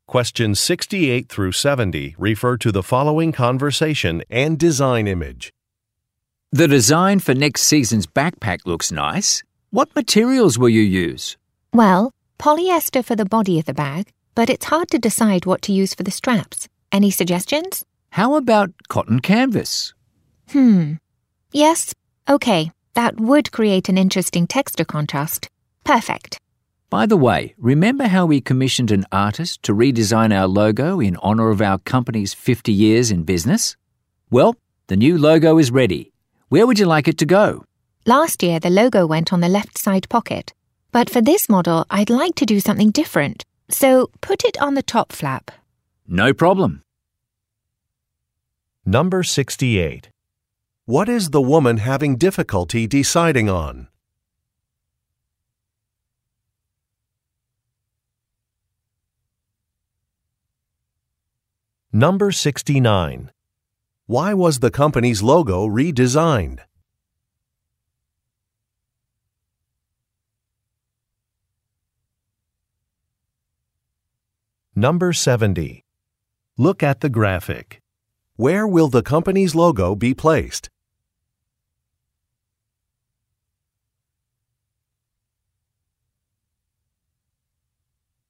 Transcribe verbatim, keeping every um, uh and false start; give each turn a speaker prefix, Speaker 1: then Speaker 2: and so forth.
Speaker 1: Questions sixty-eight through seventy refer to the following conversation and design image.
Speaker 2: The design for next season's backpack looks nice. What materials will you use?
Speaker 3: Well, polyester for the body of the bag, but it's hard to decide what to use for the straps. Any suggestions?
Speaker 2: How about cotton canvas?
Speaker 3: Hmm. Yes, okay. That would create an interesting texture contrast. Perfect.
Speaker 2: By the way, remember how we commissioned an artist to redesign our logo in honour of our company's fifty years in business? Well, the new logo is ready. Where would you like it to go?
Speaker 3: Last year, the logo went on the left side pocket. But for this model, I'd like to do something different. So put it on the top flap.
Speaker 2: No problem.
Speaker 1: Number sixty-eight. What is the woman having difficulty deciding on? Number sixty-nine. Why was the company's logo redesigned? Number seventy. Look at the graphic. Where will the company's logo be placed?